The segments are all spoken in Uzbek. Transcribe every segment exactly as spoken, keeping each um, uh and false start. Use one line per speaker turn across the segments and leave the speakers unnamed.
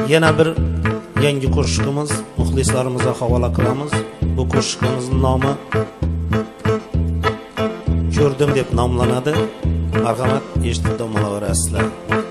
Yana bir yangi qo'shiqimiz muxlislarimizga havola qilamiz. Bu qo'shiqimizning nomi Ko'rdim deb nomlanadi. Marhamat, eshitib tomolaverasizlar.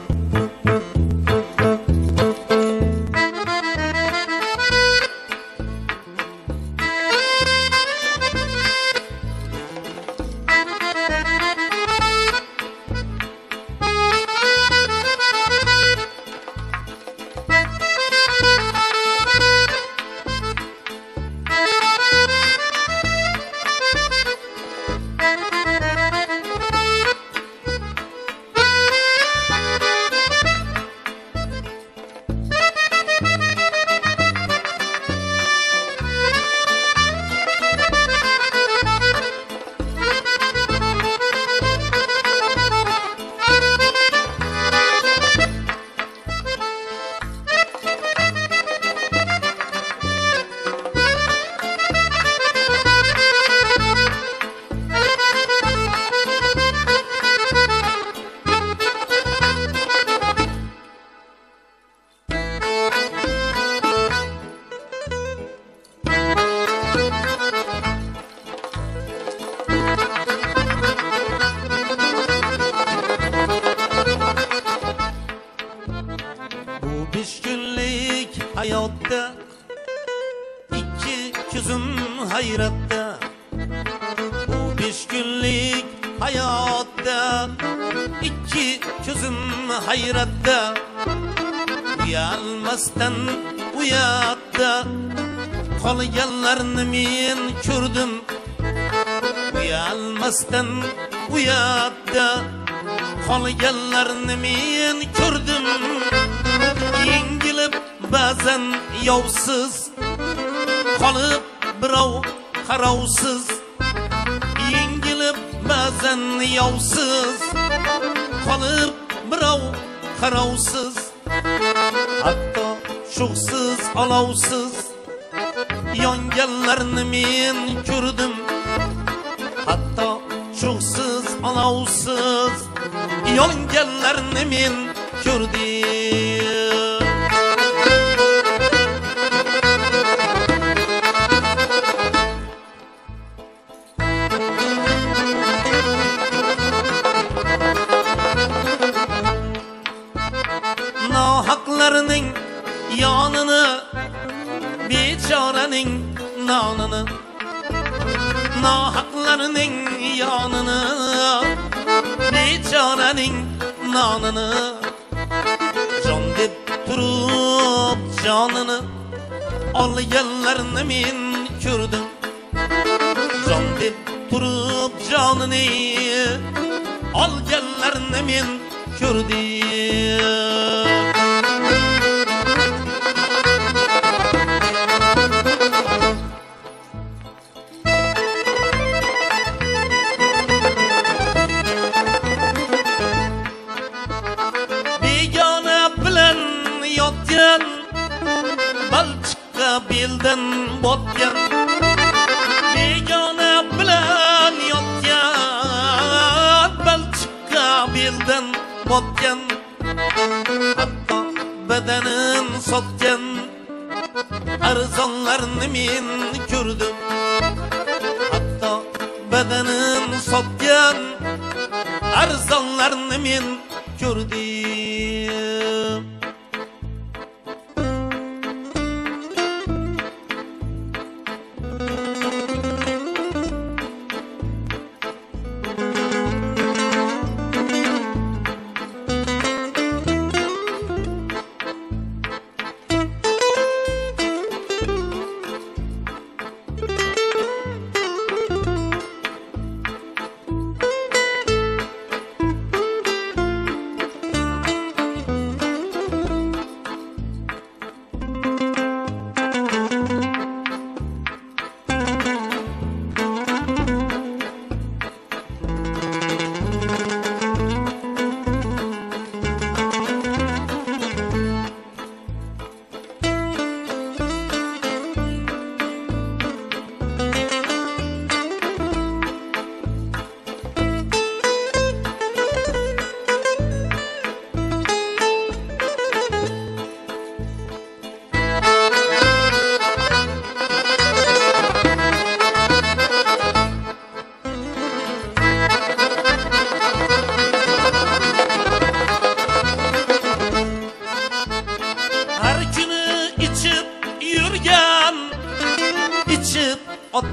Hayotda ikki ko'zim hayratda, bu besh kunlik hayotda ikki ko'zim hayratda, uyalmasdan uyatda qolganlarni men ko'rdim, uyalmasdan uyatda qolganlarni men ko'rdim. Yengilib ba'zan yovsiz qolib birov qarovsiz, yengilib ba'zan yovsiz qolib birov qarovsiz, hatto sho'xsiz olovsiz yonganlarni men ko'rdim, hatto sho'xsiz olovsiz yonganlarni men ko'rdim. Nohaqlarning yonini, bechoraning nonini, nohaqlarning yonini, bechoraning nonini, jon deb turib jonini olganlarni men ko'rdim, jon deb turib jonini olganlarni men ko'rdim. Balchiqqa beldan botgan, begona bilan yotgan, balchiqqa beldan botgan, hatto badanin sotgan arzonlarni men ko'rdim, hatto badanin sotgan arzonlarni men ko'rdim.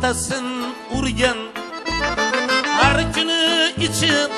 otasin urgan, har kuni ichib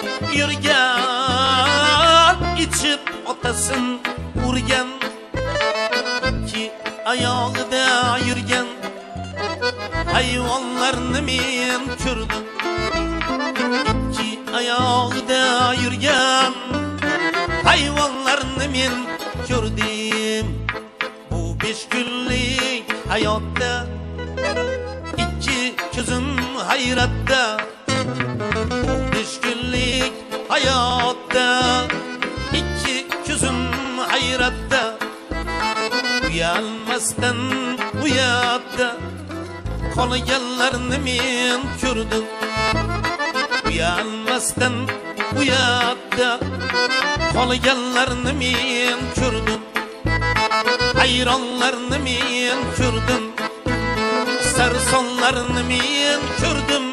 yurgan, ichib otasin urgan, ki oyog'ida yurgan hayvonlarni men ko'rdim, ki oyog'ida yurgan hayvonlarni men ko'rdim. Bu besh kunlik hayotda ikki ko'zim hayratda, bu besh kunlik hayotda ikki ko'zim hayratda, uyalmasdan uyatda qolganlarni men ko'rdim, uyalmasdan uyatda qolganlarni men ko'rdim, hayronlarni men ko'rdim, sarsonlarni men ko'rdim,